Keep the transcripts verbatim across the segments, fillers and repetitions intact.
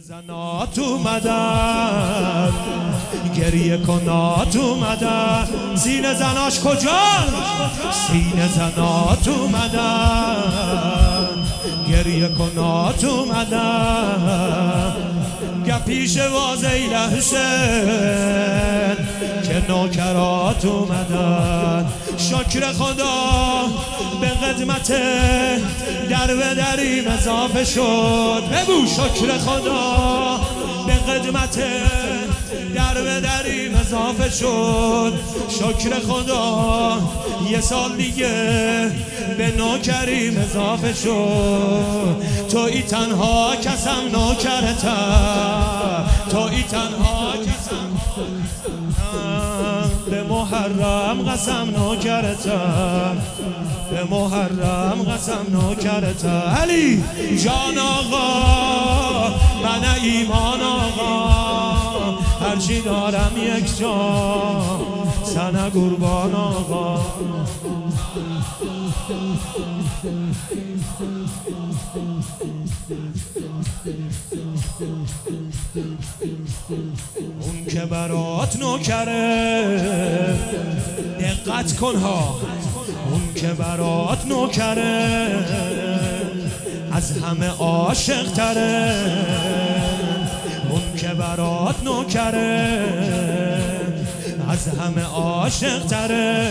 زنات اومدن، گریه کنات اومدن. سینه زناش کجا؟ سینه زنات اومدن، گریه کنات اومدن. گپیش وازی لحسن که نوکرات اومدن. شکر خدا به قدمت در به دریم اضافه شد. بگو شکر خدا به قدمت در به دریم اضافه شد. شکر خدا یه سال دیگه به نوکریم اضافه شد. تویی تنها کسم نوکرتم، تویی تنها کسم به محرم قسم نوکرتم، به محرم قسم نوکرتم. علی جان آقا من ایمان آقا، هرچی دارم یک جان سنه قربان آقا. اون که برات نوکره دقت کن ها، اون که برات نوکره از همه عاشق تره. اون که برات نوکره از همه عاشق تره.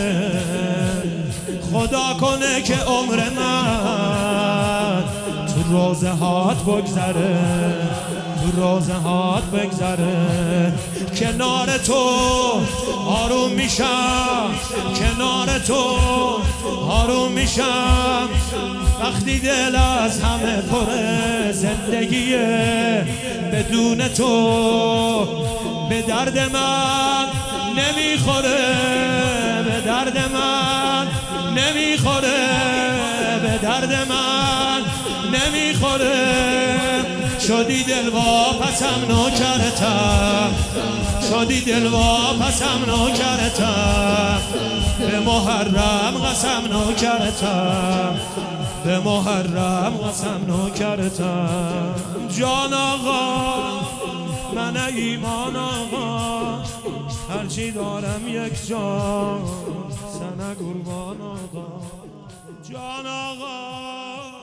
خدا کنه که عمر من تو روزه هات بگذره، تو روزه هات بگذره. کنار تو آروم میشم، کنار تو آروم میشم. وقتی دل از همه پره زندگیه بدون تو به درد من نمیخوره، به درد من نمیخوره، به درد من نمیخوره. شدی دلوا پسم نوکرتم، شدی دلوا پسم نوکرتم. به محرم قسم نوکرتم، به محرم قسم نوکرتم. جان آقا من ایمان آقا، هرچی دارم یک جان سنه قربان آقا. جان آقا